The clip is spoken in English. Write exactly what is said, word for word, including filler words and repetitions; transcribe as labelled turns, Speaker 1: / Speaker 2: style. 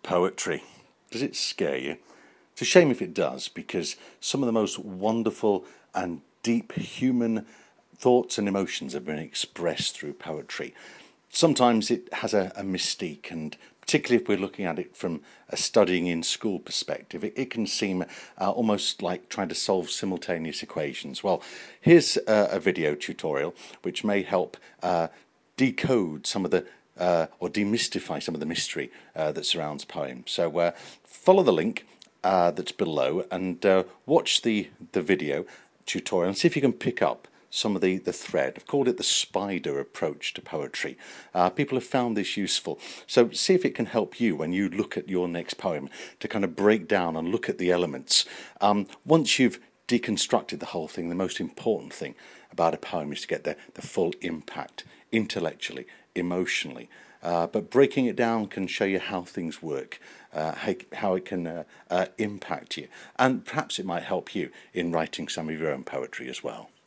Speaker 1: Poetry. Does it scare you? It's a shame if it does, because some of the most wonderful and deep human thoughts and emotions have been expressed through poetry. Sometimes it has a, a mystique, and particularly if we're looking at it from a studying in school perspective, it, it can seem uh, almost like trying to solve simultaneous equations. Well, here's a, a video tutorial which may help uh, decode some of the uh, or demystify some of the mystery uh, that surrounds poems. So uh, follow the link uh, that's below and uh, watch the, the video tutorial and see if you can pick up some of the, the thread. I've called it the spider approach to poetry. Uh, people have found this useful. So see if it can help you when you look at your next poem to kind of break down and look at the elements. Um, once you've deconstructed the whole thing, the most important thing about a poem is to get the, the full impact intellectually, emotionally. Uh, but breaking it down can show you how things work, uh, how, how it can uh, uh, impact you. And perhaps it might help you in writing some of your own poetry as well.